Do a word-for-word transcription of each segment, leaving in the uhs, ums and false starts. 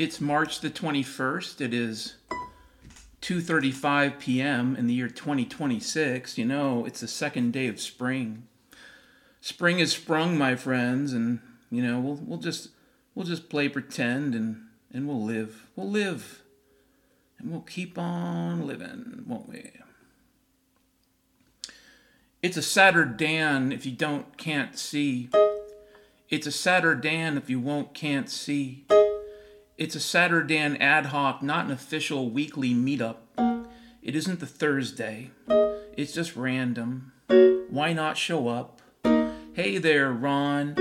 It's March the twenty-first. It is two thirty-five p.m. in the year twenty twenty-six. You know, it's the second day of spring. Spring has sprung, my friends, and you know, we'll we'll just we'll just play pretend and and we'll live. We'll live. And we'll keep on living, won't we? It's a Saturdan if you don't can't see. It's a Saturdan if you won't can't see. It's a Saturdan ad hoc, not an official weekly meetup. It isn't the Thursday. It's just random. Why not show up? Hey there, Ron.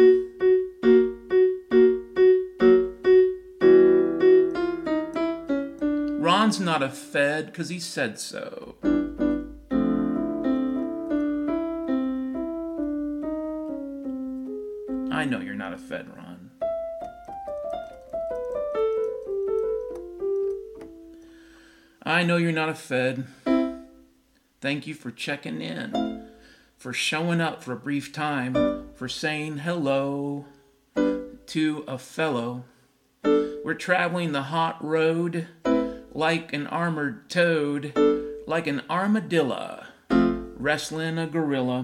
Ron's not a Fed because he said so. I know you're not a Fed, Ron. I know you're not a Fed. Thank you for checking in, for showing up for a brief time, for saying hello to a fellow. We're traveling the hot road like an armored toad, like an armadillo, wrestling a gorilla.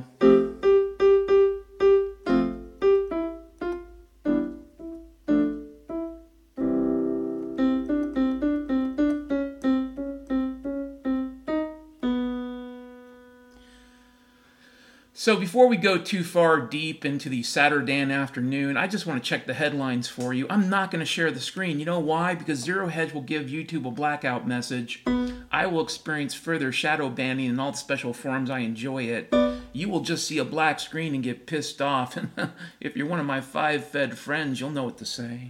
So before we go too far deep into the Saturday afternoon, I just want to check the headlines for you. I'm not going to share the screen. You know why? Because Zero Hedge will give YouTube a blackout message. I will experience further shadow banning in all the special forms I enjoy it. You will just see a black screen and get pissed off. And if you're one of my five Fed friends, you'll know what to say.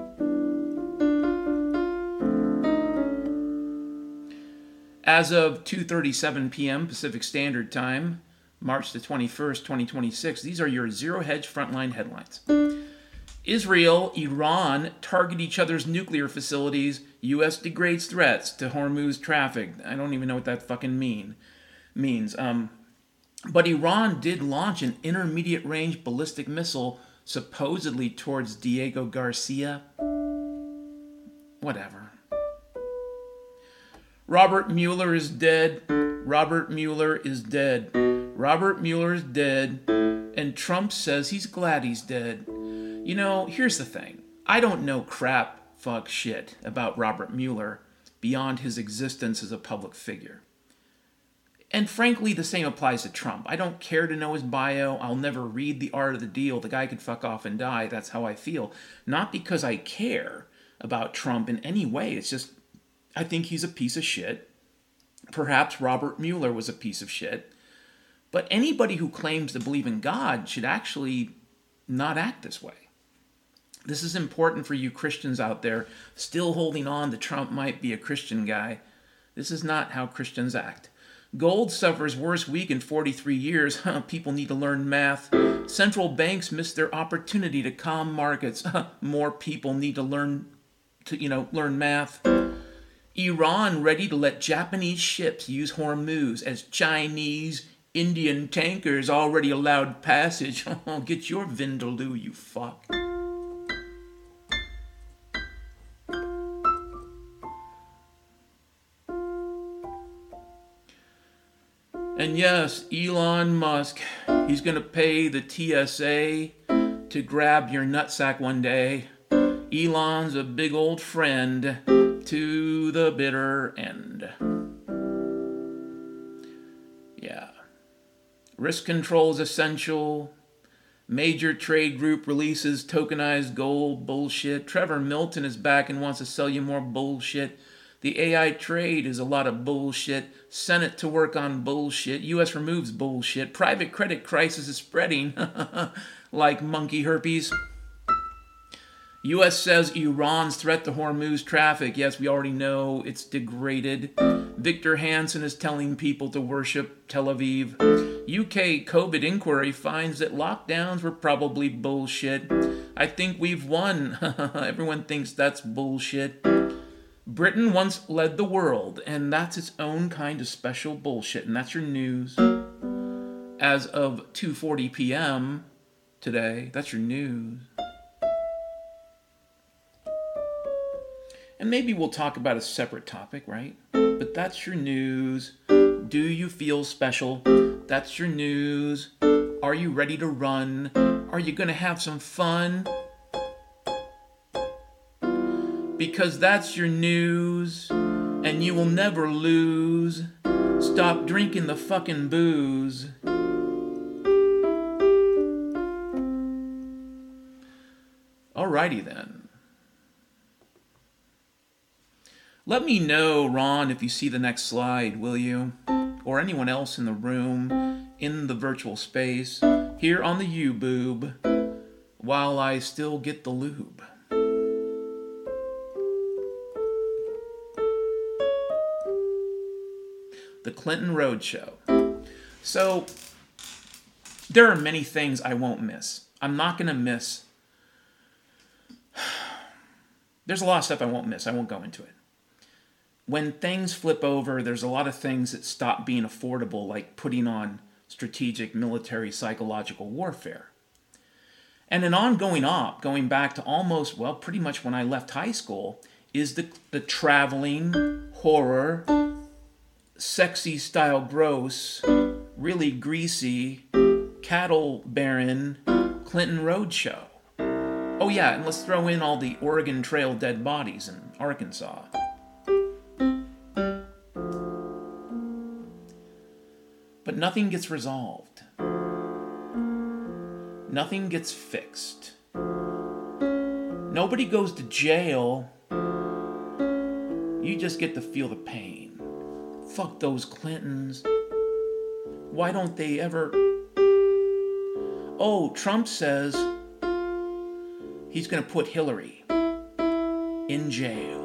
As of two thirty-seven p.m. Pacific Standard Time, March the twenty-first, twenty twenty-six, these are your Zero Hedge frontline headlines. Israel, Iran target each other's nuclear facilities. U S degrades threats to Hormuz traffic. I don't even know what that fucking mean means. Um, but Iran did launch an intermediate-range ballistic missile supposedly towards Diego Garcia. Whatever. Robert Mueller is dead. Robert Mueller is dead. Robert Mueller is dead, and Trump says he's glad he's dead. You know, here's the thing. I don't know crap, fuck shit about Robert Mueller beyond his existence as a public figure. And frankly, the same applies to Trump. I don't care to know his bio. I'll never read The Art of the Deal. The guy could fuck off and die. That's how I feel. Not because I care about Trump in any way. It's just, I think he's a piece of shit. Perhaps Robert Mueller was a piece of shit. But anybody who claims to believe in God should actually not act this way. This is important for you Christians out there still holding on that Trump might be a Christian guy. This is not how Christians act. Gold suffers worst week in forty-three years. People need to learn math. Central banks miss their opportunity to calm markets. More people need to learn to, you know, learn math. Iran ready to let Japanese ships use Hormuz as Chinese Indian tankers already allowed passage. Oh, get your vindaloo, you fuck. And yes, Elon Musk, he's going to pay the T S A to grab your nutsack one day. Elon's a big old friend to the bitter end. Yeah. Risk control is essential. Major trade group releases tokenized gold bullshit. Trevor Milton is back and wants to sell you more bullshit. The A I trade is a lot of bullshit. Senate to work on bullshit. U S removes bullshit. Private credit crisis is spreading like monkey herpes. U S says Iran's threat to Hormuz traffic. Yes, we already know it's degraded. Victor Hansen is telling people to worship Tel Aviv. U K COVID inquiry finds that lockdowns were probably bullshit. I think we've won. Everyone thinks that's bullshit. Britain once led the world, and that's its own kind of special bullshit, and that's your news. As of two forty p.m. today, that's your news. And maybe we'll talk about a separate topic, right? But that's your news. Do you feel special? That's your news. Are you ready to run? Are you going to have some fun? Because that's your news, and you will never lose. Stop drinking the fucking booze. Alrighty then. Let me know, Ron, if you see the next slide, will you? Or anyone else in the room, in the virtual space, here on the U-Boob, while I still get the lube. The Clinton Roadshow. So, there are many things I won't miss. I'm not going to miss. There's a lot of stuff I won't miss. I won't go into it. When things flip over, there's a lot of things that stop being affordable, like putting on strategic military psychological warfare. And an ongoing op, going back to almost, well, pretty much when I left high school, is the, the traveling, horror, sexy style gross, really greasy, cattle baron Clinton Roadshow. Oh yeah, and let's throw in all the Oregon Trail dead bodies in Arkansas. But nothing gets resolved. Nothing gets fixed. Nobody goes to jail. You just get to feel the pain. Fuck those Clintons. Why don't they ever... Oh, Trump says he's going to put Hillary in jail.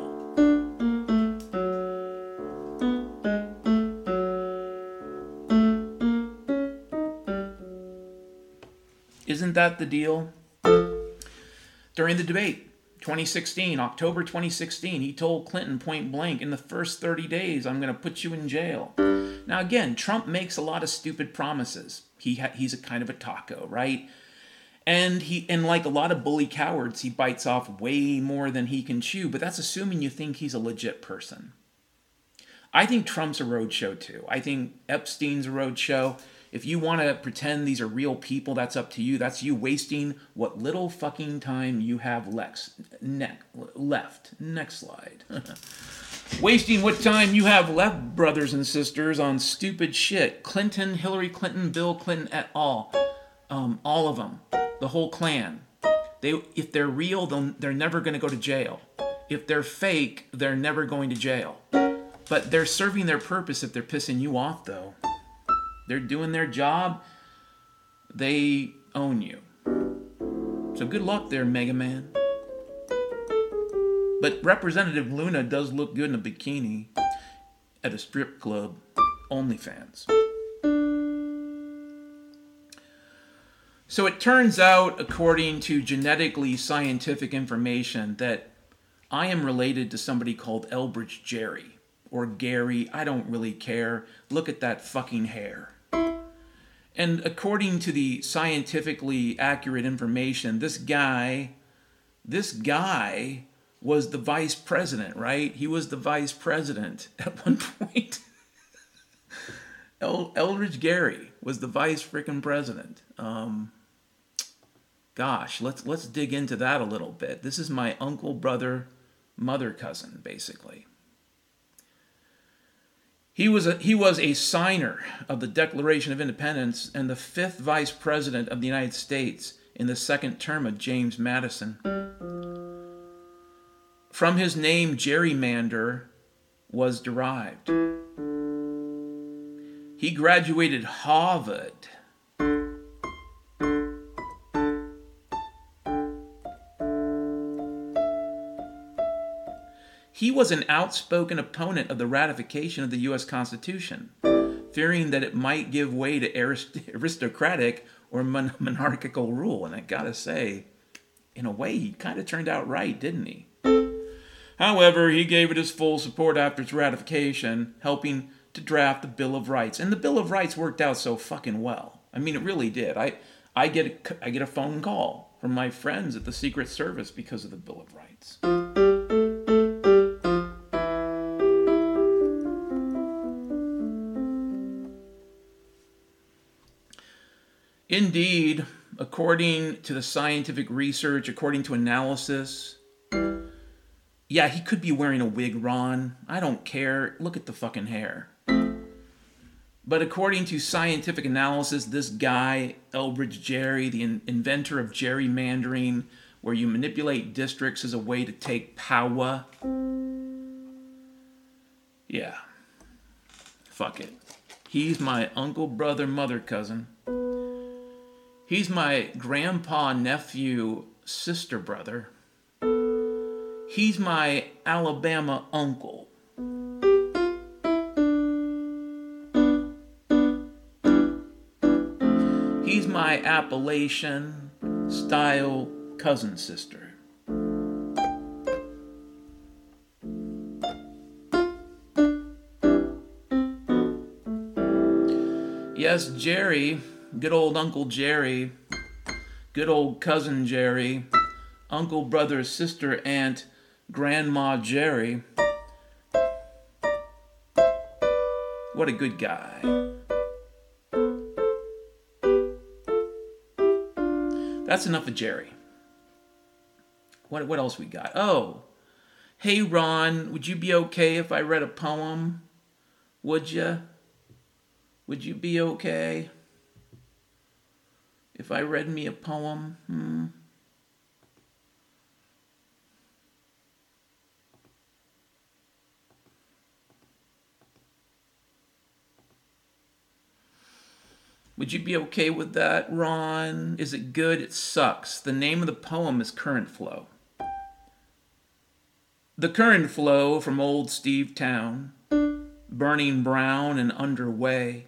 Isn't that the deal? During the debate, twenty sixteen, October twenty sixteen, he told Clinton point blank, in the first thirty days, I'm going to put you in jail. Now again, Trump makes a lot of stupid promises. He ha- he's a kind of a taco, right? And he, and like a lot of bully cowards, he bites off way more than he can chew, but that's assuming you think he's a legit person. I think Trump's a roadshow too. I think Epstein's a roadshow. If you want to pretend these are real people, that's up to you. That's you wasting what little fucking time you have lex- ne- left. Next slide. Wasting what time you have left, brothers and sisters, on stupid shit. Clinton, Hillary Clinton, Bill Clinton, et al. Um, all of them. The whole clan. They, if they're real, they're never going to go to jail. If they're fake, they're never going to jail. But they're serving their purpose if they're pissing you off, though. They're doing their job. They own you. So good luck there, Mega Man. But Representative Luna does look good in a bikini at a strip club. OnlyFans. So it turns out, according to genetically scientific information, that I am related to somebody called Elbridge Gerry. Or Gary, I don't really care. Look at that fucking hair. And according to the scientifically accurate information, this guy, this guy was the vice president, right? He was the vice president at one point. El- Elbridge Gerry was the vice frickin' president. Um, gosh, let's let's dig into that a little bit. This is my uncle, brother, mother cousin, basically. He was a, he was a signer of the Declaration of Independence and the fifth vice president of the United States in the second term of James Madison. From his name, gerrymander was derived. He graduated Harvard. He was an outspoken opponent of the ratification of the U S Constitution, fearing that it might give way to arist- aristocratic or mon- monarchical rule. And I gotta say, in a way, he kind of turned out right, didn't he? However, he gave it his full support after its ratification, helping to draft the Bill of Rights. And the Bill of Rights worked out so fucking well. I mean, it really did. I, I get a, I get a phone call from my friends at the Secret Service because of the Bill of Rights. Indeed, according to the scientific research, according to analysis, yeah, he could be wearing a wig, Ron. I don't care. Look at the fucking hair. But according to scientific analysis, this guy, Elbridge Gerry, the in- inventor of gerrymandering, where you manipulate districts as a way to take power. Yeah. Fuck it. He's my uncle, brother, mother, cousin. He's my grandpa, nephew, sister, brother. He's my Alabama uncle. He's my Appalachian style cousin sister. Yes, Jerry, good old Uncle Jerry, good old cousin Jerry, uncle, brother, sister, aunt, Grandma Jerry. What a good guy. That's enough of Jerry. What what else we got? Oh, hey Ron, would you be okay if I read a poem? Would you? Would you be okay if I read me a poem? Hmm. Would you be okay with that, Ron? Is it good? It sucks. The name of the poem is Current Flow. The current flow from old Steve Town, burning brown and underway.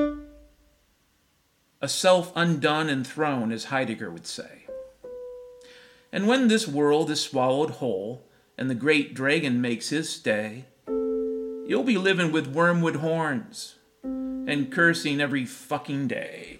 A self undone and thrown, as Heidegger would say. And when this world is swallowed whole, and the great dragon makes his stay, you'll be living with wormwood horns, and cursing every fucking day.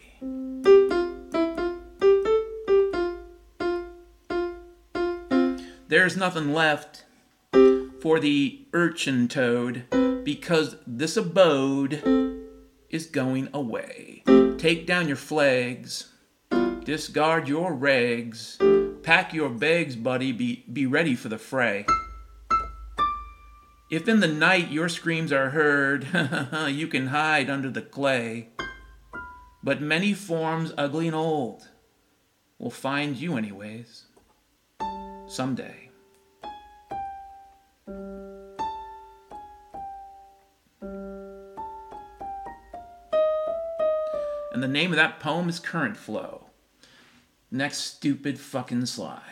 There's nothing left for the urchin toad, because this abode is going away. Take down your flags, discard your rags, pack your bags, buddy, be, be ready for the fray. If in the night your screams are heard, you can hide under the clay. But many forms, ugly and old, will find you anyways, someday. And the name of that poem is Current Flow. Next stupid fucking slide.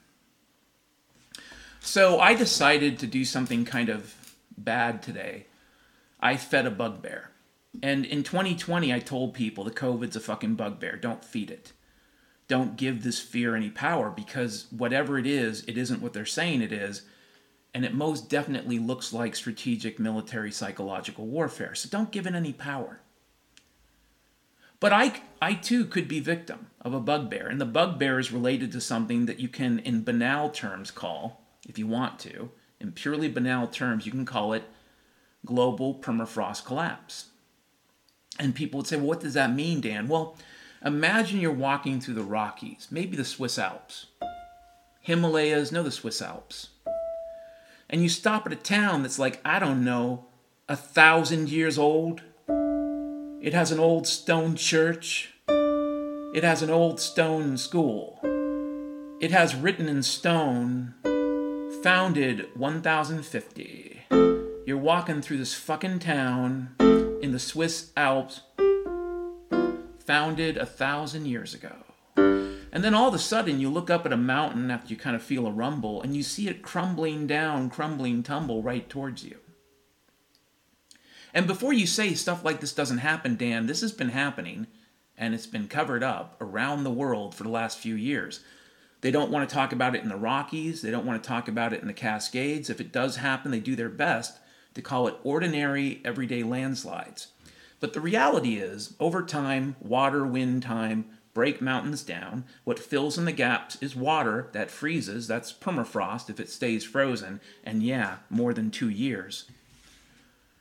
So I decided to do something kind of bad today. I fed a bugbear. And in twenty twenty, I told people the COVID's a fucking bugbear. Don't feed it. Don't give this fear any power, because whatever it is, it isn't what they're saying it is. And it most definitely looks like strategic military psychological warfare. So don't give it any power. But I, I too could be victim of a bugbear. And the bugbear is related to something that you can, in banal terms, call, if you want to, in purely banal terms, you can call it global permafrost collapse. And people would say, well, what does that mean, Dan? Well, imagine you're walking through the Rockies, maybe the Swiss Alps, Himalayas, no, the Swiss Alps. And you stop at a town that's like, I don't know, a thousand years old. It has an old stone church. It has an old stone school. It has written in stone, founded one thousand fifty. You're walking through this fucking town in the Swiss Alps, founded a thousand years ago. And then all of a sudden you look up at a mountain after you kind of feel a rumble, and you see it crumbling down, crumbling tumble right towards you. And before you say stuff like this doesn't happen, Dan, this has been happening, and it's been covered up around the world for the last few years. They don't want to talk about it in the Rockies. They don't want to talk about it in the Cascades. If it does happen, they do their best to call it ordinary, everyday landslides. But the reality is, over time, water, wind, time, break mountains down. What fills in the gaps is water that freezes. That's permafrost if it stays frozen. And yeah, more than two years.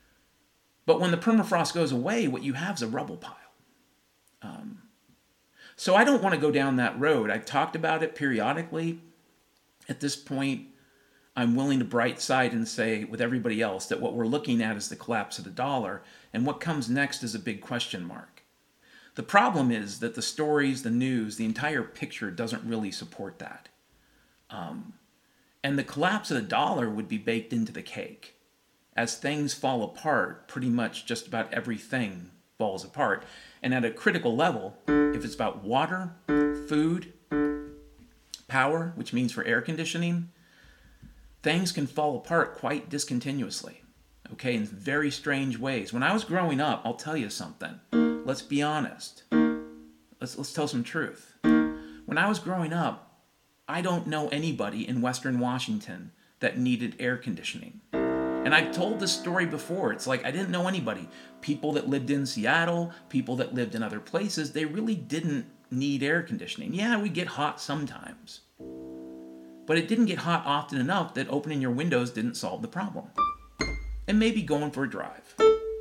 But when the permafrost goes away, what you have is a rubble pile. Um, So I don't want to go down that road. I've talked about it periodically. At this point, I'm willing to bright side and say with everybody else that what we're looking at is the collapse of the dollar, and what comes next is a big question mark. The problem is that the stories, the news, the entire picture doesn't really support that. Um, and the collapse of the dollar would be baked into the cake. As things fall apart, pretty much just about everything falls apart. And at a critical level, if it's about water, food, power, which means for air conditioning, things can fall apart quite discontinuously, okay, in very strange ways. When I was growing up, I'll tell you something. Let's be honest. Let's, let's tell some truth. When I was growing up, I don't know anybody in Western Washington that needed air conditioning. And I've told this story before. It's like I didn't know anybody. People that lived in Seattle, people that lived in other places, they really didn't need air conditioning. Yeah, we get hot sometimes. But it didn't get hot often enough that opening your windows didn't solve the problem. And maybe going for a drive.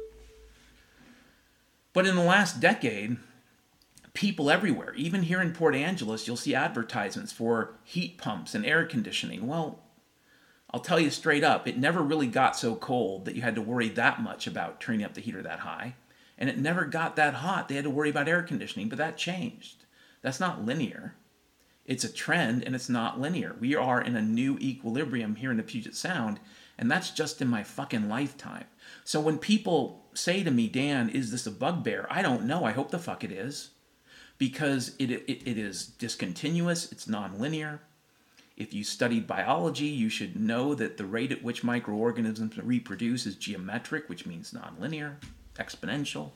But in the last decade, people everywhere, even here in Port Angeles, you'll see advertisements for heat pumps and air conditioning. Well, I'll tell you straight up, it never really got so cold that you had to worry that much about turning up the heater that high. And it never got that hot. They had to worry about air conditioning, but that changed. That's not linear. It's a trend, and it's not linear. We are in a new equilibrium here in the Puget Sound, and that's just in my fucking lifetime. So when people say to me, Dan, is this a bugbear? I don't know. I hope the fuck it is. Because it, it, it is discontinuous. It's non-linear. If you studied biology, you should know that the rate at which microorganisms reproduce is geometric, which means nonlinear, exponential.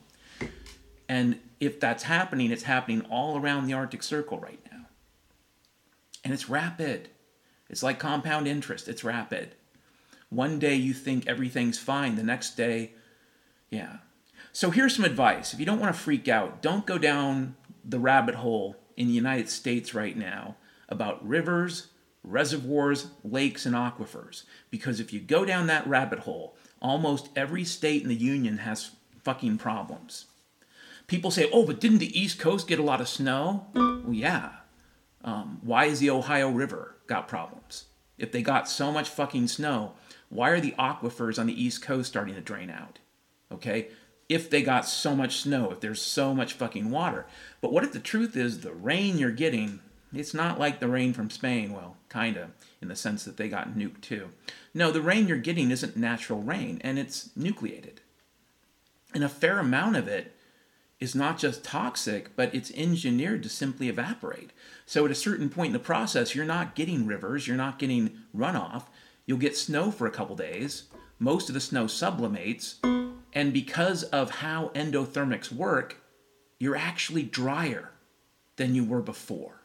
And if that's happening, it's happening all around the Arctic Circle right now. And it's rapid. It's like compound interest. It's rapid. One day you think everything's fine. The next day, yeah. So here's some advice. If you don't want to freak out, don't go down the rabbit hole in the United States right now about rivers, reservoirs, lakes, and aquifers. Because if you go down that rabbit hole, almost every state in the Union has fucking problems. People say, oh, but didn't the East Coast get a lot of snow? Well, yeah. Um, why is the Ohio River got problems? If they got so much fucking snow, why are the aquifers on the East Coast starting to drain out? Okay? If they got so much snow, if there's so much fucking water. But what if the truth is the rain you're getting, it's not like the rain from Spain, well, kind of, in the sense that they got nuked too. No, the rain you're getting isn't natural rain, and it's nucleated. And a fair amount of it is not just toxic, but it's engineered to simply evaporate. So at a certain point in the process, you're not getting rivers, you're not getting runoff. You'll get snow for a couple days. Most of the snow sublimates. And because of how endothermics work, you're actually drier than you were before.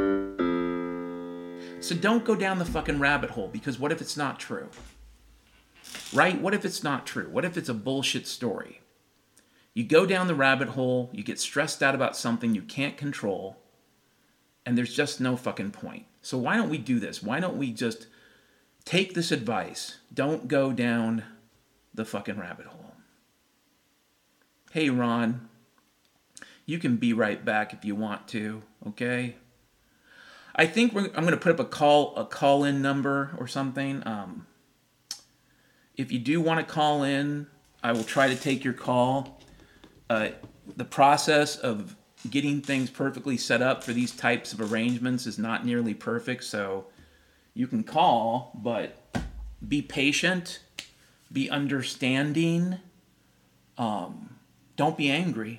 So don't go down the fucking rabbit hole, because what if it's not true? Right? What if it's not true? What if it's a bullshit story? You go down the rabbit hole, you get stressed out about something you can't control, and there's just no fucking point. So why don't we do this? Why don't we just take this advice? Don't go down the fucking rabbit hole. Hey, Ron, you can be right back if you want to, okay? I think we're, I'm going to put up a call a call-in number or something. Um, if you do want to call in, I will try to take your call. Uh, the process of getting things perfectly set up for these types of arrangements is not nearly perfect, so you can call, but be patient, be understanding, um, don't be angry.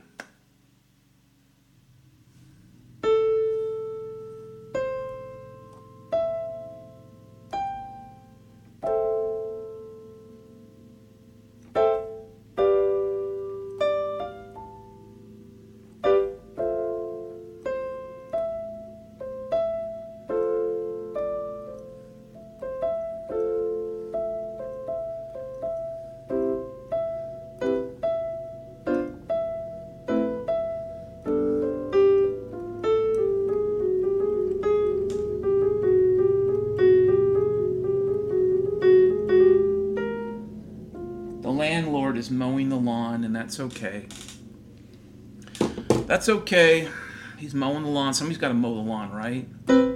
Landlord is mowing the lawn, and that's okay. That's okay. He's mowing the lawn. Somebody's got to mow the lawn, right?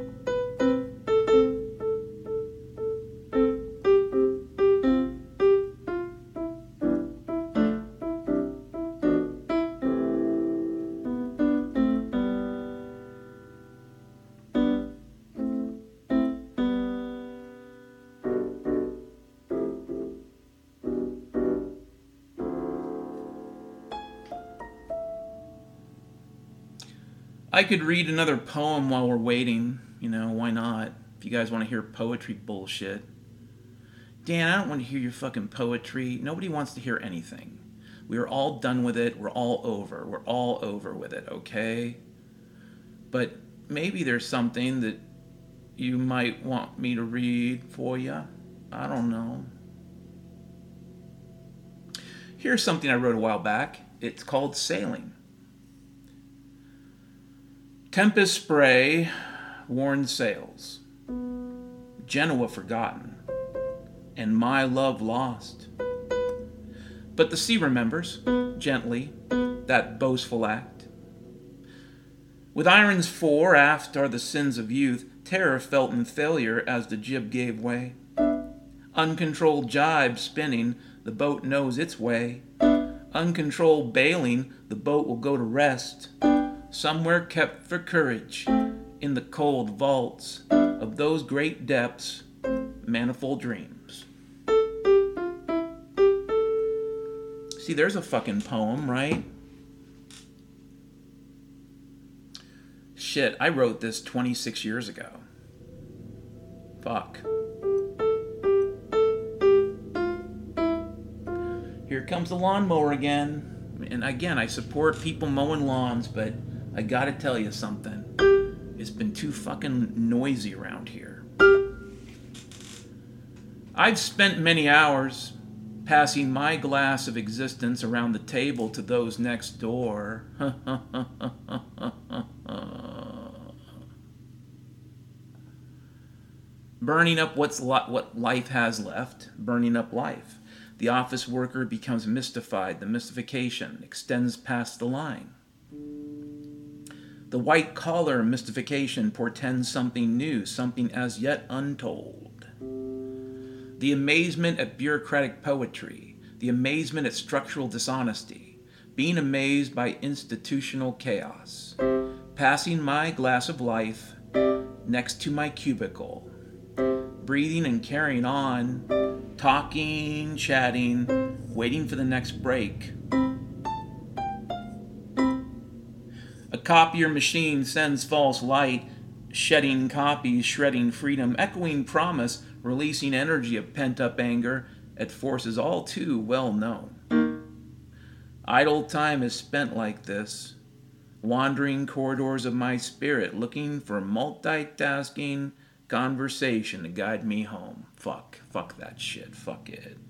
I could read another poem while we're waiting. You know, why not? If you guys want to hear poetry bullshit. Dan, I don't want to hear your fucking poetry. Nobody wants to hear anything. We are all done with it. We're all over. We're all over with it, okay? But maybe there's something that you might want me to read for you. I don't know. Here's something I wrote a while back. It's called Sailing. Tempest spray, worn sails, Genoa forgotten, and my love lost. But the sea remembers, gently, that boastful act. With irons fore aft are the sins of youth, terror felt in failure as the jib gave way. Uncontrolled jibe spinning, the boat knows its way. Uncontrolled bailing, the boat will go to rest. Somewhere kept for courage, in the cold vaults of those great depths, manifold dreams. See, there's a fucking poem, right? Shit, I wrote this twenty-six years ago. Fuck. Here comes the lawnmower again. And again, I support people mowing lawns, but I gotta tell you something. It's been too fucking noisy around here. I've spent many hours passing my glass of existence around the table to those next door. Burning up what's li- what life has left, burning up life. The office worker becomes mystified. The mystification extends past the line. The white collar mystification portends something new, something as yet untold. The amazement at bureaucratic poetry, the amazement at structural dishonesty, being amazed by institutional chaos, passing my glass of life next to my cubicle, breathing and carrying on, talking, chatting, waiting for the next break. A copier machine sends false light, shedding copies, shredding freedom, echoing promise, releasing energy of pent-up anger at forces all too well known. Idle time is spent like this, wandering corridors of my spirit, looking for multitasking conversation to guide me home. Fuck. Fuck that shit. Fuck it.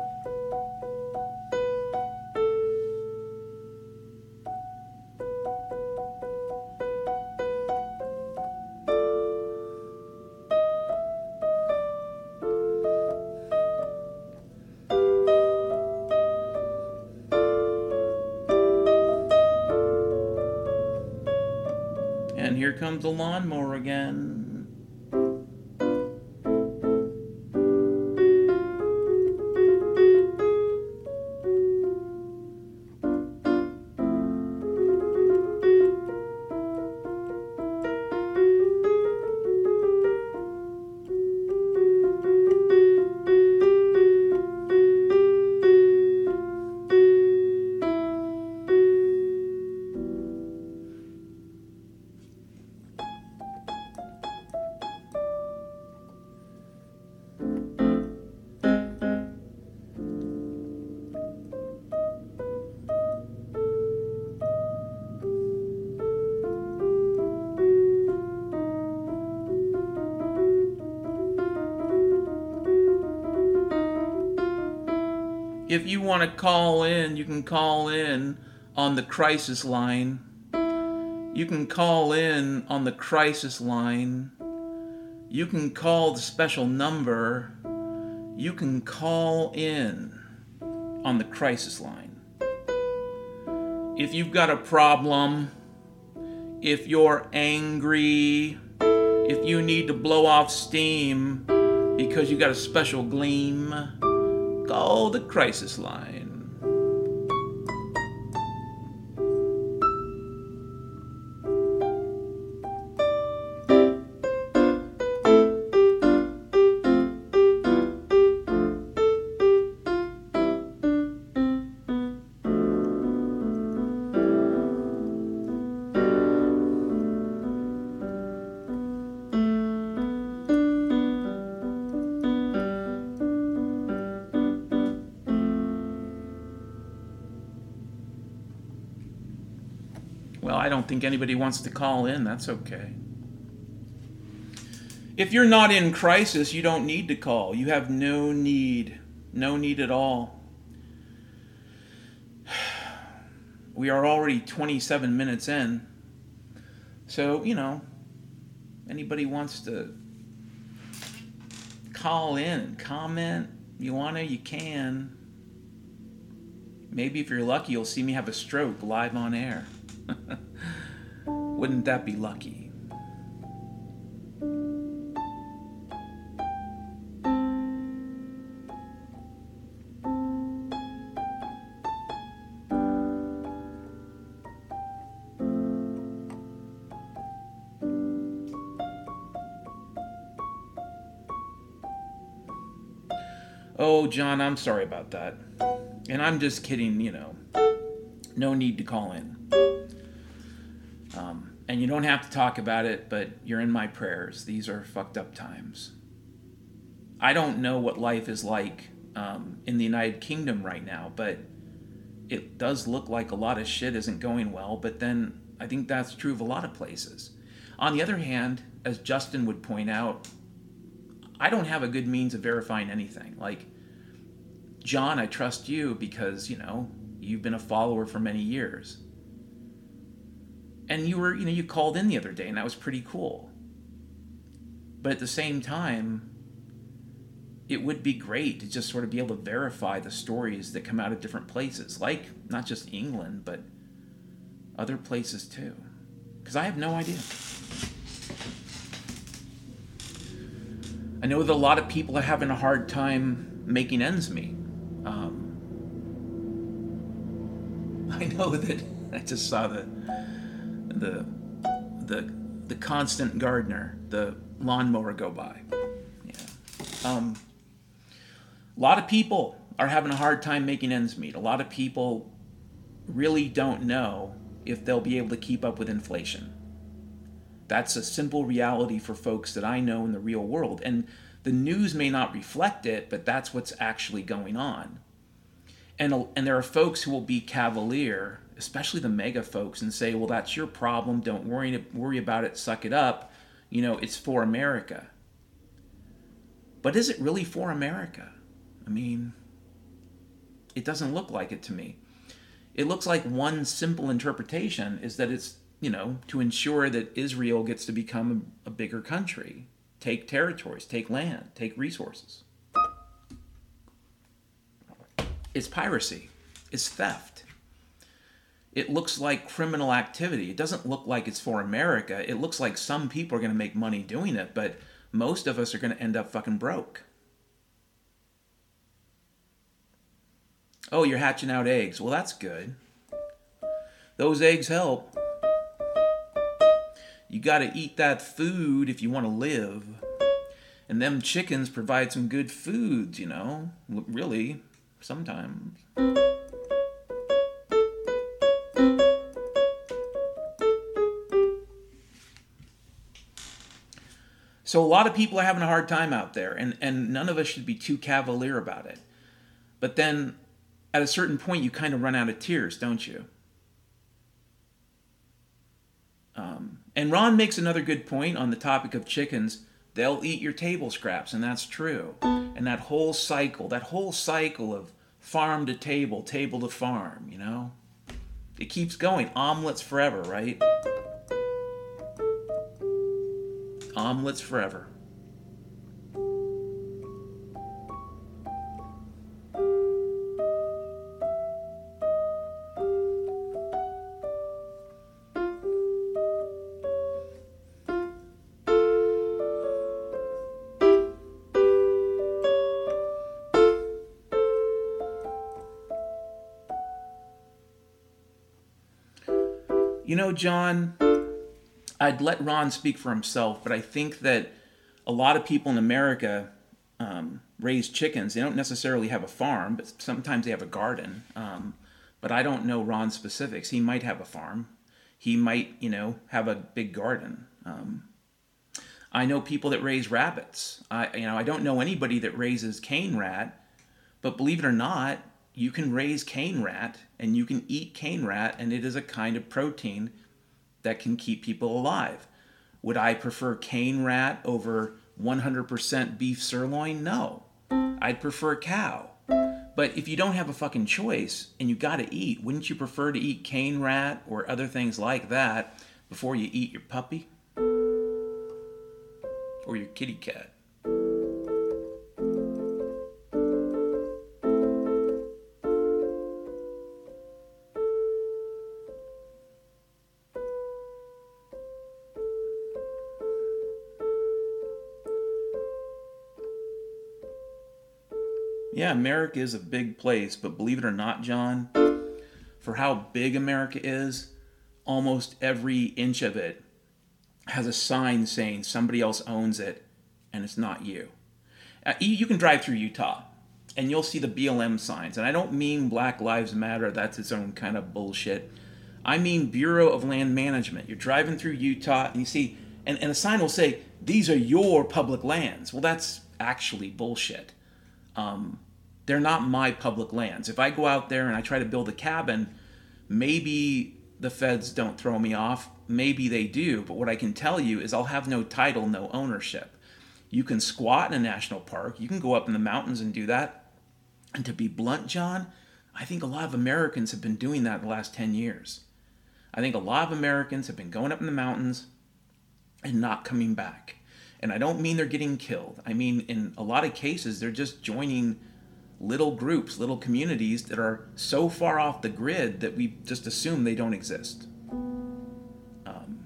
And here comes the lawnmower again. If you want to call in, you can call in on the crisis line. You can call in on the crisis line. You can call the special number. You can call in on the crisis line. If you've got a problem, If you're angry, if you need to blow off steam because you got a special gleam, call the crisis line. Well, I don't think anybody wants to call in. That's okay. If you're not in crisis, you don't need to call. You have no need. No need at all. We are already twenty-seven minutes in. So, you know, anybody wants to call in, comment, you want to, you can. Maybe if you're lucky, you'll see me have a stroke live on air. Wouldn't that be lucky? Oh, John, I'm sorry about that. And I'm just kidding, you know. No need to call in. Um, and you don't have to talk about it, but you're in my prayers. These are fucked up times. I don't know what life is like um, in the United Kingdom right now, but it does look like a lot of shit isn't going well. But then I think that's true of a lot of places. On the other hand, as Justin would point out, I don't have a good means of verifying anything. Like, John, I trust you because, you know, you've been a follower for many years. And you were, you know, you called in the other day, and that was pretty cool. But at the same time, it would be great to just sort of be able to verify the stories that come out of different places, like not just England, but other places too. Because I have no idea. I know that a lot of people are having a hard time making ends meet. Um, I know that I just saw the the the the constant gardener, the lawnmower go by. Yeah. Um, a lot of people are having a hard time making ends meet. A lot of people really don't know if they'll be able to keep up with inflation. That's a simple reality for folks that I know in the real world. And the news may not reflect it, but that's what's actually going on. And, and there are folks who will be cavalier, especially the mega folks, and say, well, that's your problem. Don't worry, worry about it. Suck it up. You know, it's for America. But is it really for America? I mean, it doesn't look like it to me. It looks like one simple interpretation is that it's, you know, to ensure that Israel gets to become a, a bigger country, take territories, take land, take resources. It's piracy. It's theft. It looks like criminal activity. It doesn't look like it's for America. It looks like some people are going to make money doing it, but most of us are going to end up fucking broke. Oh, you're hatching out eggs. Well, that's good. Those eggs help. You got to eat that food if you want to live. And them chickens provide some good foods, you know. Really, sometimes. So a lot of people are having a hard time out there, and, and none of us should be too cavalier about it. But then, at a certain point, you kind of run out of tears, don't you? Um, and Ron makes another good point on the topic of chickens. They'll eat your table scraps, and that's true. And that whole cycle, that whole cycle of farm to table, table to farm, you know? It keeps going. Omelets forever, right? Omelets forever. You know, John, I'd let Ron speak for himself, but I think that a lot of people in America um, raise chickens. They don't necessarily have a farm, but sometimes they have a garden. Um, but I don't know Ron's specifics. He might have a farm. He might, you know, have a big garden. Um, I know people that raise rabbits. I, you know, I don't know anybody that raises cane rat, but believe it or not, you can raise cane rat and you can eat cane rat, and it is a kind of protein that can keep people alive. Would I prefer cane rat over one hundred percent beef sirloin? No. I'd prefer cow. But if you don't have a fucking choice and you gotta eat, wouldn't you prefer to eat cane rat or other things like that before you eat your puppy? Or your kitty cat? Yeah, America is a big place, but believe it or not, John, for how big America is, almost every inch of it has a sign saying somebody else owns it, and it's not you. Uh, you can drive through Utah, and you'll see the B L M signs, and I don't mean Black Lives Matter, that's its own kind of bullshit. I mean Bureau of Land Management. You're driving through Utah, and you see, and, and a sign will say, these are your public lands. Well, that's actually bullshit. Um, they're not my public lands. If I go out there and I try to build a cabin, maybe the feds don't throw me off. Maybe they do. But what I can tell you is I'll have no title, no ownership. You can squat in a national park. You can go up in the mountains and do that. And to be blunt, John, I think a lot of Americans have been doing that the last ten years. I think a lot of Americans have been going up in the mountains and not coming back. And I don't mean they're getting killed. I mean, in a lot of cases, they're just joining little groups, little communities that are so far off the grid that we just assume they don't exist. Um,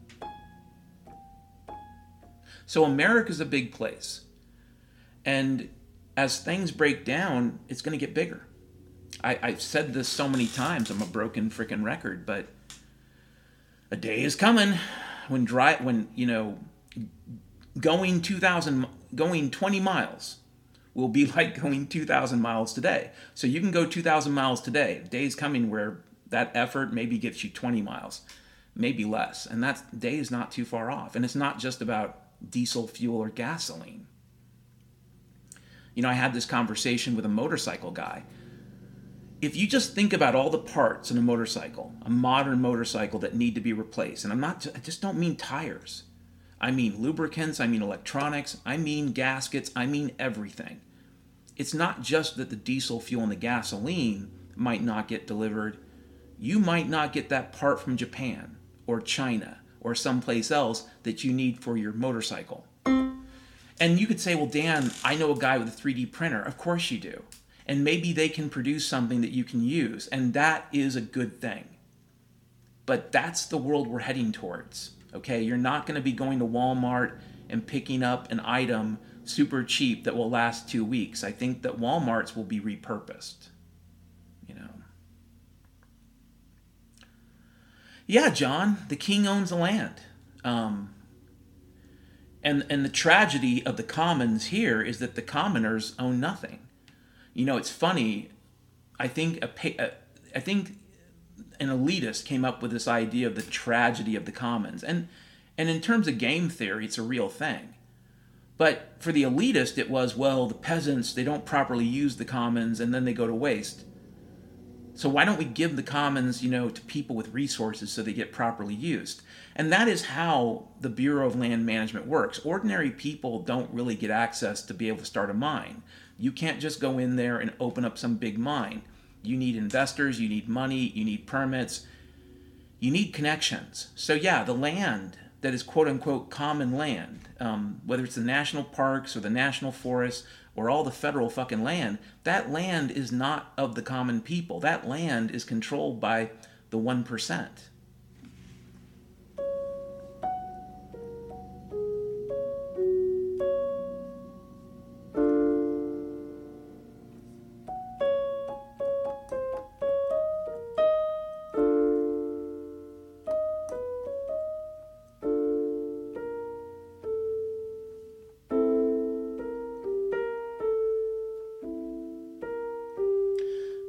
so America's a big place. And as things break down, it's going to get bigger. I, I've said this so many times, I'm a broken freaking record, but a day is coming when dry, when, you know, going two thousand, going twenty miles will be like going two thousand miles today. So you can go two thousand miles today. The day's coming where that effort maybe gets you twenty miles, maybe less. And that day is not too far off. And it's not just about diesel fuel or gasoline. You know, I had this conversation with a motorcycle guy. If you just think about all the parts in a motorcycle, a modern motorcycle that need to be replaced, and I'm not, I just don't mean tires. I mean lubricants, I mean electronics, I mean gaskets, I mean everything. It's not just that the diesel fuel and the gasoline might not get delivered. You might not get that part from Japan or China or someplace else that you need for your motorcycle. And you could say, well, Dan, I know a guy with a three D printer. Of course you do. And maybe they can produce something that you can use. And that is a good thing. But that's the world we're heading towards. Okay, you're not going to be going to Walmart and picking up an item super cheap that will last two weeks. I think that Walmarts will be repurposed. You know. Yeah, John, the king owns the land. Um, and and the tragedy of the commons here is that the commoners own nothing. You know, it's funny. I think a, a I think. an elitist came up with this idea of the tragedy of the commons. And and in terms of game theory, it's a real thing. But for the elitist, it was, well, the peasants, they don't properly use the commons and then they go to waste. So why don't we give the commons, you know, to people with resources so they get properly used? And that is how the Bureau of Land Management works. Ordinary people don't really get access to be able to start a mine. You can't just go in there and open up some big mine. You need investors, you need money, you need permits, you need connections. So yeah, the land that is quote-unquote common land, um, whether it's the national parks or the national forests or all the federal fucking land, that land is not of the common people. That land is controlled by the one percent.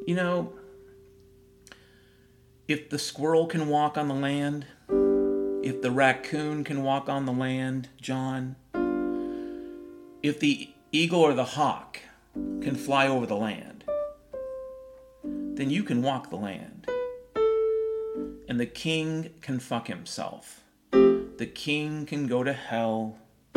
You know, if the squirrel can walk on the land, if the raccoon can walk on the land, John, if the eagle or the hawk can fly over the land, then you can walk the land. And the king can fuck himself. The king can go to hell.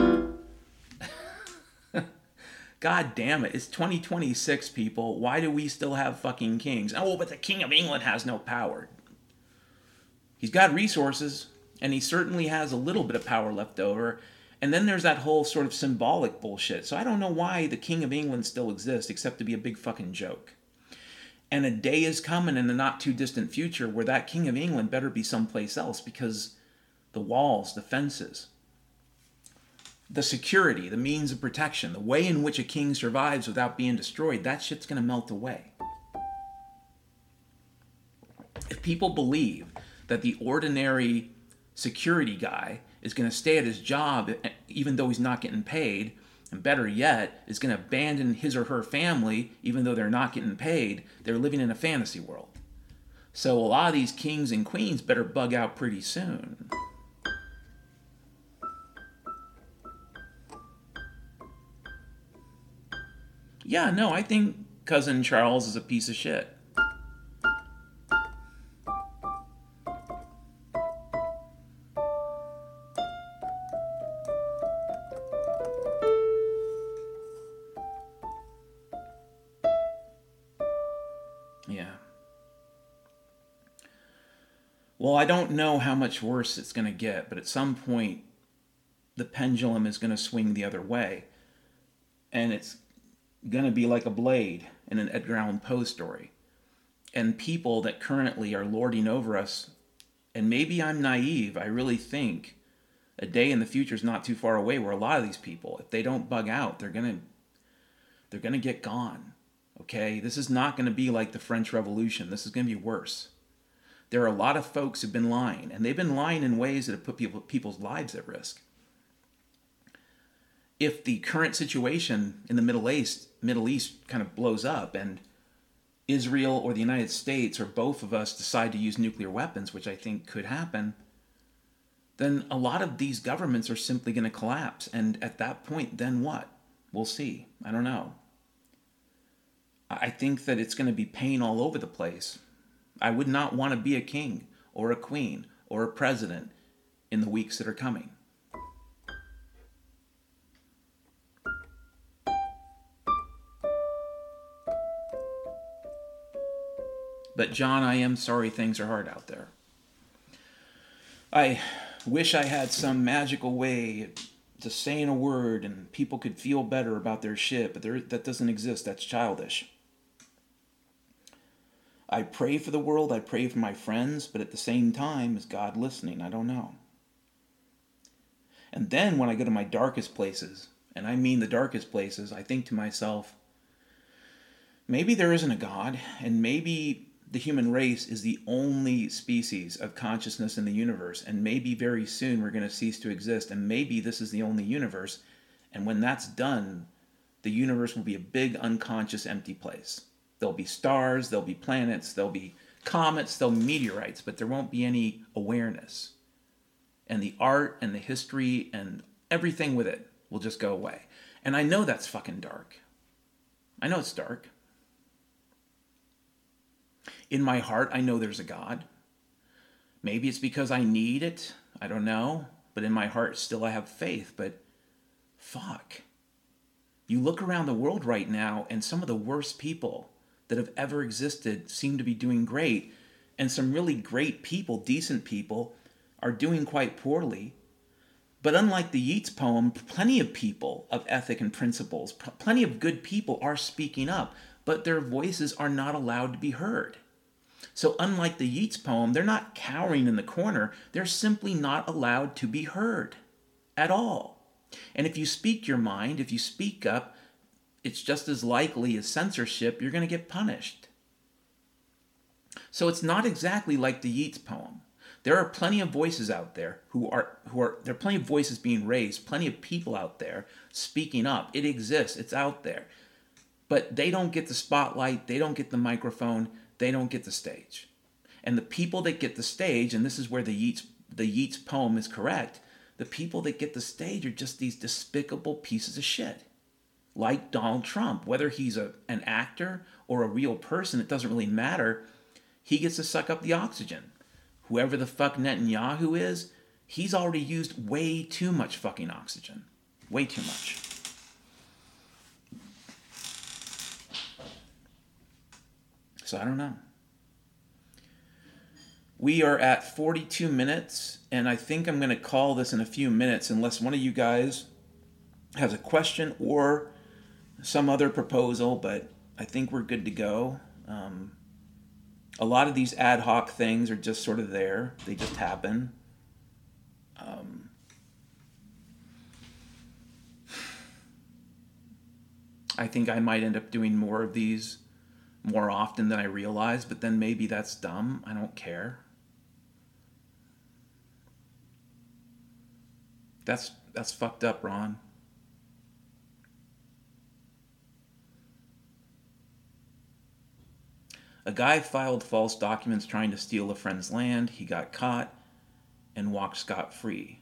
God damn it. It's twenty twenty-six, people. Why do we still have fucking kings? Oh, but the King of England has no power. He's got resources, and he certainly has a little bit of power left over. And then there's that whole sort of symbolic bullshit. So I don't know why the King of England still exists, except to be a big fucking joke. And a day is coming in the not too distant future where that King of England better be someplace else, because the walls, the fences, the security, the means of protection, the way in which a king survives without being destroyed, that shit's going to melt away. If people believe that the ordinary security guy is going to stay at his job even though he's not getting paid, and better yet, is going to abandon his or her family even though they're not getting paid, they're living in a fantasy world. So a lot of these kings and queens better bug out pretty soon. Yeah, no, I think Cousin Charles is a piece of shit. Yeah. Well, I don't know how much worse it's going to get, but at some point, the pendulum is going to swing the other way. And it's going to be like a blade in an Edgar Allan Poe story. And people that currently are lording over us, and maybe I'm naive, I really think a day in the future is not too far away where a lot of these people, if they don't bug out, they're going to they're going to get gone. Okay? This is not going to be like the French Revolution. This is going to be worse. There are a lot of folks who've been lying, and they've been lying in ways that have put people, people's lives at risk. If the current situation in the Middle East, Middle East kind of blows up and Israel or the United States or both of us decide to use nuclear weapons, which I think could happen, then a lot of these governments are simply going to collapse. And at that point, then what? We'll see. I don't know. I think that it's going to be pain all over the place. I would not want to be a king or a queen or a president in the weeks that are coming. But John, I am sorry things are hard out there. I wish I had some magical way to saying a word and people could feel better about their shit, but there, that doesn't exist. That's childish. I pray for the world, I pray for my friends, but at the same time, is God listening? I don't know. And then when I go to my darkest places, and I mean the darkest places, I think to myself, maybe there isn't a God, and maybe the human race is the only species of consciousness in the universe, and maybe very soon we're going to cease to exist, and maybe this is the only universe, and when that's done, the universe will be a big unconscious empty place. There'll be stars, there'll be planets, there'll be comets, there'll be meteorites, but there won't be any awareness. And the art and the history and everything with it will just go away. And I know that's fucking dark. I know it's dark. In my heart, I know there's a God. Maybe it's because I need it. I don't know. But in my heart, still I have faith. But fuck. You look around the world right now, and some of the worst people that have ever existed seem to be doing great. And some really great people, decent people, are doing quite poorly. But unlike the Yeats poem, plenty of people of ethic and principles, plenty of good people are speaking up, but their voices are not allowed to be heard. So unlike the Yeats poem, they're not cowering in the corner. They're simply not allowed to be heard at all. And if you speak your mind, if you speak up, it's just as likely as censorship, you're going to get punished. So it's not exactly like the Yeats poem. There are plenty of voices out there who are, who are, there are plenty of voices being raised, plenty of people out there speaking up. It exists. It's out there. But they don't get the spotlight, they don't get the microphone, they don't get the stage. And the people that get the stage, and this is where the Yeats, the Yeats poem is correct, the people that get the stage are just these despicable pieces of shit. Like Donald Trump. Whether he's a, an actor or a real person, it doesn't really matter. He gets to suck up the oxygen. Whoever the fuck Netanyahu is, he's already used way too much fucking oxygen. Way too much. So I don't know. We are at forty-two minutes, and I think I'm going to call this in a few minutes unless one of you guys has a question or some other proposal, but I think we're good to go. Um, a lot of these ad hoc things are just sort of there. They just happen. Um, I think I might end up doing more of these more often than I realize, but then maybe that's dumb. I don't care. That's that's fucked up, Ron. A guy filed false documents trying to steal a friend's land. He got caught and walked scot-free.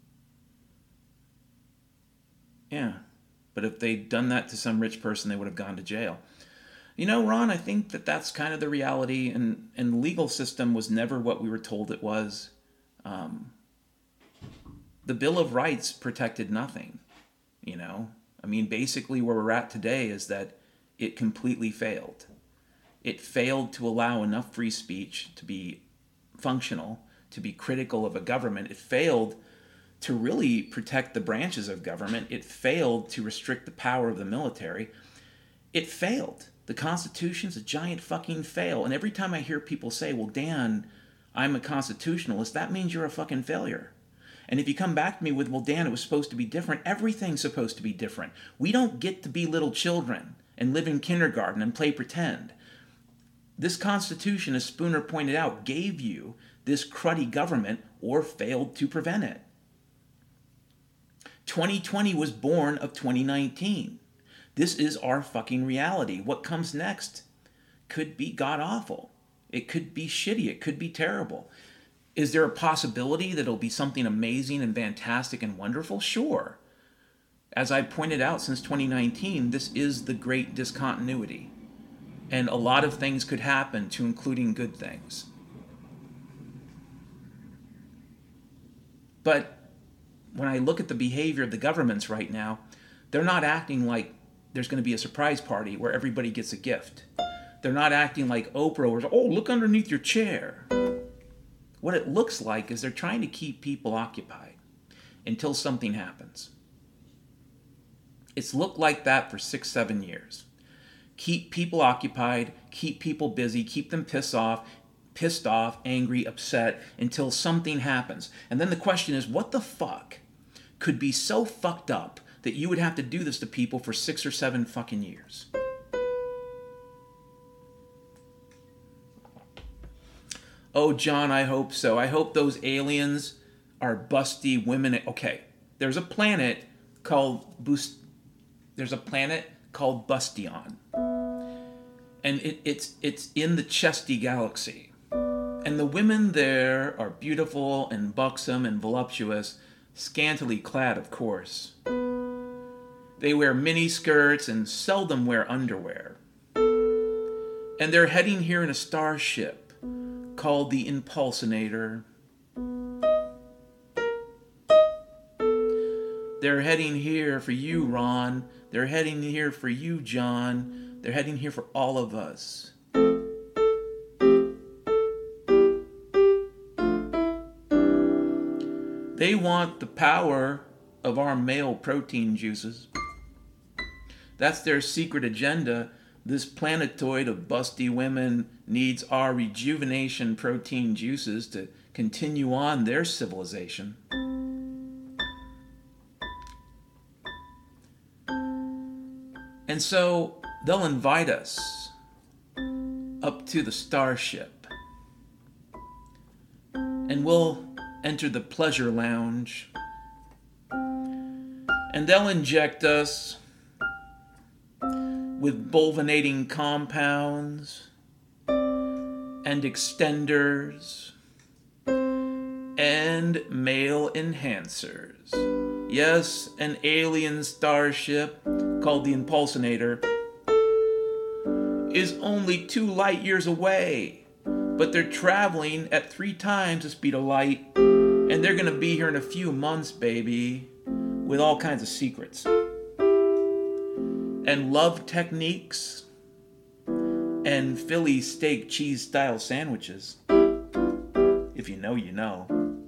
Yeah, but if they'd done that to some rich person, they would have gone to jail. You know, Ron, I think that that's kind of the reality, and, and the legal system was never what we were told it was. Um, the Bill of Rights protected nothing, you know? I mean, basically where we're at today is that it completely failed. It failed to allow enough free speech to be functional, to be critical of a government. It failed to really protect the branches of government. It failed to restrict the power of the military. It failed. The Constitution's a giant fucking fail. And every time I hear people say, well, Dan, I'm a constitutionalist, that means you're a fucking failure. And if you come back to me with, well, Dan, it was supposed to be different, everything's supposed to be different. We don't get to be little children and live in kindergarten and play pretend. This Constitution, as Spooner pointed out, gave you this cruddy government or failed to prevent it. twenty twenty was born of twenty nineteen. This is our fucking reality. What comes next could be god-awful. It could be shitty. It could be terrible. Is there a possibility that it'll be something amazing and fantastic and wonderful? Sure. As I pointed out, since twenty nineteen, this is the great discontinuity. And a lot of things could happen, to including good things. But when I look at the behavior of the governments right now, they're not acting like there's going to be a surprise party where everybody gets a gift. They're not acting like Oprah or, oh, look underneath your chair. What it looks like is they're trying to keep people occupied until something happens. It's looked like that for six, seven years. Keep people occupied, keep people busy, keep them pissed off, pissed off, angry, upset, until something happens. And then the question is, what the fuck could be so fucked up that you would have to do this to people for six or seven fucking years? Oh, John, I hope so. I hope those aliens are busty women. Okay, there's a planet called Boost. There's a planet called Bustion. And it, it's it's in the Chesty galaxy. And the women there are beautiful and buxom and voluptuous, scantily clad, of course. They wear mini skirts and seldom wear underwear. And they're heading here in a starship called the Impulsinator. They're heading here for you, Ron. They're heading here for you, John. They're heading here for all of us. They want the power of our male protein juices. That's their secret agenda. This planetoid of busty women needs our rejuvenation protein juices to continue on their civilization. And so they'll invite us up to the starship. And we'll enter the pleasure lounge. And they'll inject us with bulvinating compounds and extenders and male enhancers. Yes, an alien starship called the Impulsionator is only two light years away, but they're traveling at three times the speed of light, and they're gonna be here in a few months, baby, with all kinds of secrets and love techniques and Philly steak cheese style sandwiches. If you know, you know.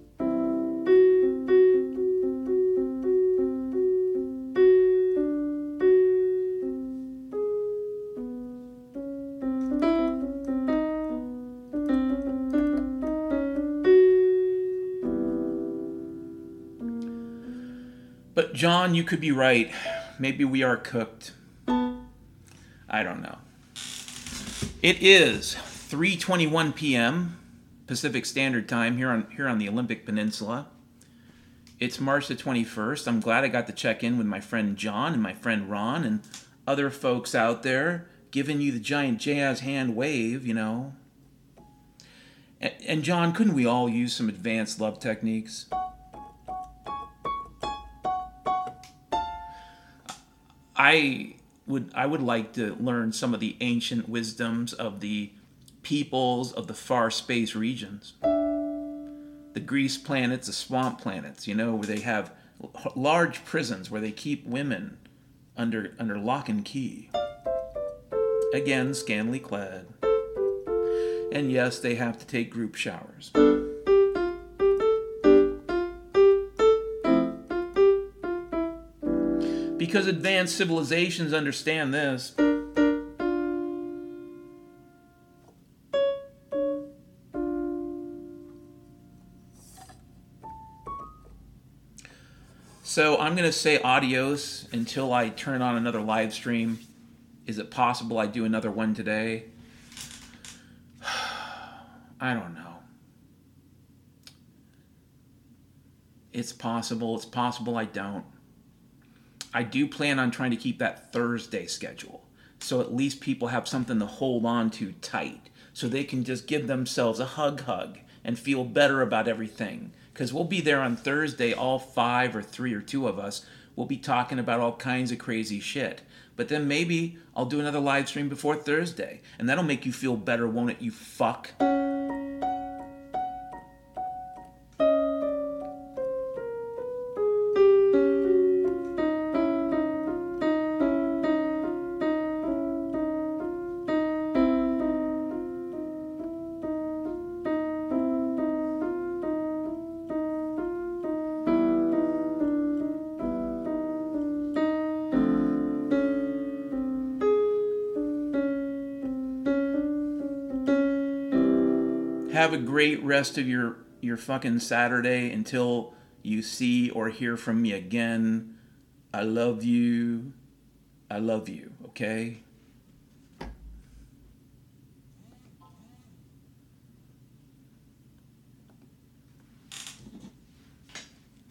But John, you could be right. Maybe we are cooked. I don't know. It is three twenty-one p.m. Pacific Standard Time here on here on the Olympic Peninsula. It's March the twenty-first. I'm glad I got to check in with my friend John and my friend Ron and other folks out there giving you the giant jazz hand wave, you know. And, and John, couldn't we all use some advanced love techniques? I would I would like to learn some of the ancient wisdoms of the peoples of the far space regions. The grease planets, the swamp planets, you know, where they have large prisons where they keep women under under lock and key. Again, scantily clad. And yes, they have to take group showers. Because advanced civilizations understand this. So I'm going to say adios until I turn on another live stream. Is it possible I do another one today? I don't know. It's possible. It's possible I don't. I do plan on trying to keep that Thursday schedule, so at least people have something to hold on to tight, so they can just give themselves a hug hug and feel better about everything. Because we'll be there on Thursday, all five or three or two of us. We'll be talking about all kinds of crazy shit. But then maybe I'll do another live stream before Thursday, and that'll make you feel better, won't it, you fuck? Have a great rest of your, your fucking Saturday until you see or hear from me again. I love you. I love you, okay?